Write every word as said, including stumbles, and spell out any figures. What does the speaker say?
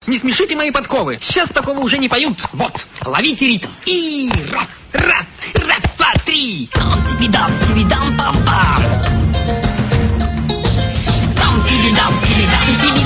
Не смешите мои подковы. Сейчас такого уже не поют. Вот, ловите ритм. И раз, раз, раз, два, три. Там-ти-би-дам, ти-би-дам, пам-пам. Там-ти-би-дам, ти-би-дам, ти-би-дам.